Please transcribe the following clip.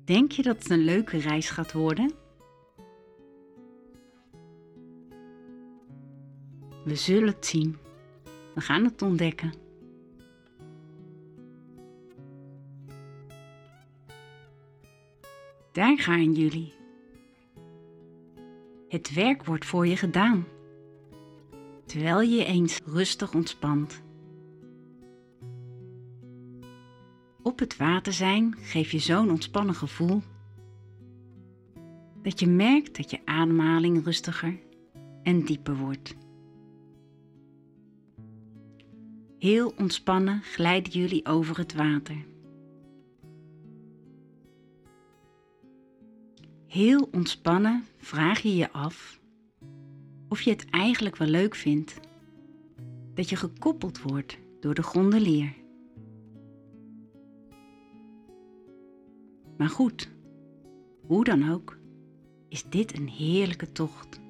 Denk je dat het een leuke reis gaat worden? We zullen het zien. We gaan het ontdekken. Daar gaan jullie. Het werk wordt voor je gedaan, terwijl je je eens rustig ontspant. Op het water zijn geeft je zo'n ontspannen gevoel, dat je merkt dat je ademhaling rustiger en dieper wordt. Heel ontspannen glijden jullie over het water. Heel ontspannen vraag je je af of je het eigenlijk wel leuk vindt dat je gekoppeld wordt door de gondelier. Maar goed, hoe dan ook, is dit een heerlijke tocht.